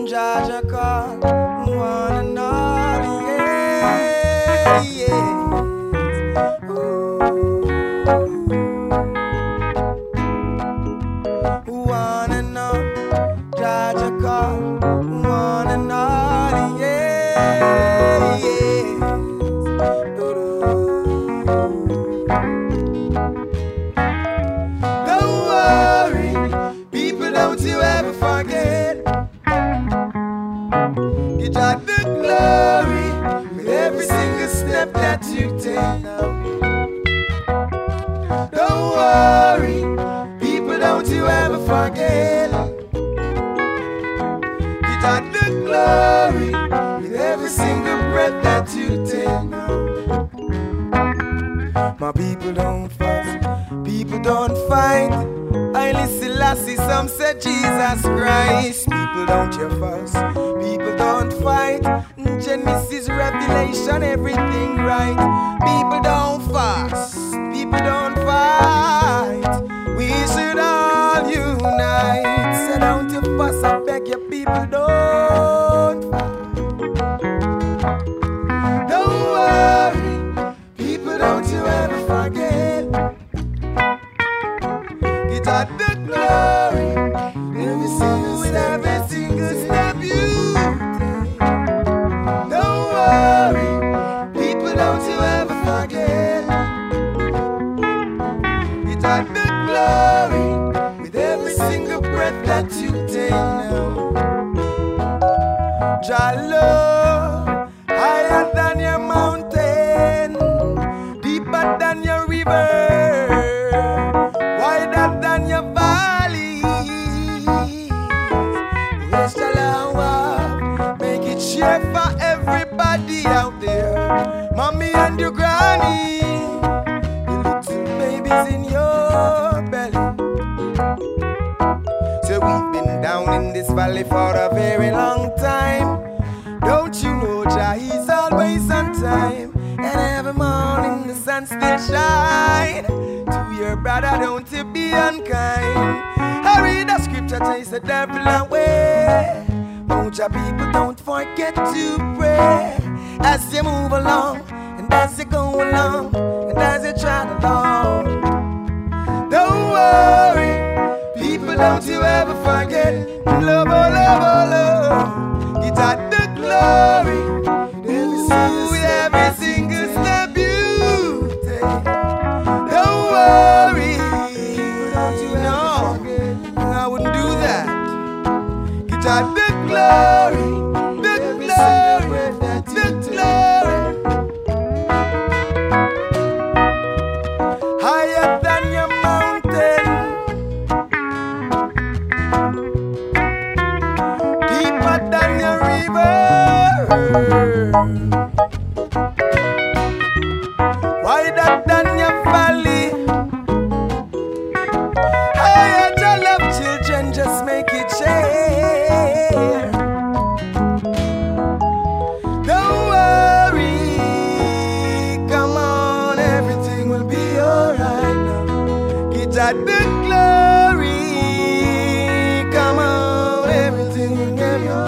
Jaja call one and all, yeah, yeah. One and all, Jaja call one and all, yeah, yeah. Don't worry, people, don't you ever forget. Give God the glory with every single step that you take now. Don't worry, people, don't you ever forget. Give God the glory with every single breath that you take now. My people don't fuss, people don't fight. I listen, Lassie, some say Jesus Christ. People don't you fuss, people don't fight. Genesis, Revelation, everything right. People don't fuss, people don't fight. We should all unite. So don't you fuss, I beg you, people don't fight. Don't worry, people, don't you ever forget. Get out the glory, every single step you take. Don't worry, people, don't you ever forget. Get out the glory with every single breath that you take now. Jah love higher than your mountain, deeper than your river, wider than your valley. Yes, Jah love, make it share for everybody out there. Mommy and your granny, the little babies in your belly. So we've been down in this valley for a very long time. Don't you know Jah is always on time, and every morning the sun still shine. To your brother, don't you be unkind. I read the scripture, chase the devil away. Won't your people don't forget to pray as you move along, and as you go along, and as you trot along. Don't worry, people, don't you ever forget. Love, oh, love, oh, love. Get out the glory. Every single step you take. Don't worry, don't you know? I wouldn't do that. Get out the glory, the glory, the glory. Higher than your mountain, deeper than your river, wider than your valley. Higher to love children, just make it share. Don't worry, come on, everything will be alright now. Get out the glory, come on, everything will be alright.